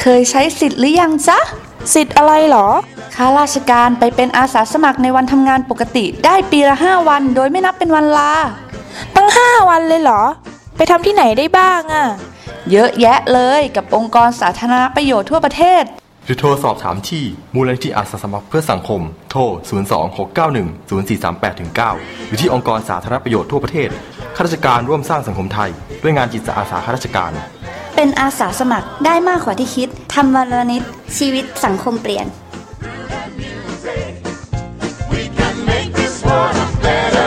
ยใช้สิทธิ์หรือยังจ๊ะสิทธิ์อะไรหรอข้าราชการไปเป็นอาสาสมัครในวันทำงานปกติได้ปีละ5 วันโดยไม่นับเป็นวันลาตั้ง5 วันเลยเหรอไปทำที่ไหนได้บ้างอ่ะเยอะแยะเลยกับองค์กรสาธารณประโยชน์ทั่วประเทศหรือโทรสอบถามที่มูลนิธิอาสาสมัครเพื่อสังคมโทร 026910438-9 หรือที่องค์กรสาธารณประโยชน์ทั่วประเทศข้าราชการร่วมสร้างสังคมไทยด้วยงานจิตอาสาข้าราชการเป็นอาสาสมัครได้มากกว่าที่คิดทำวันละนิดชีวิตสังคมเปลี่ยน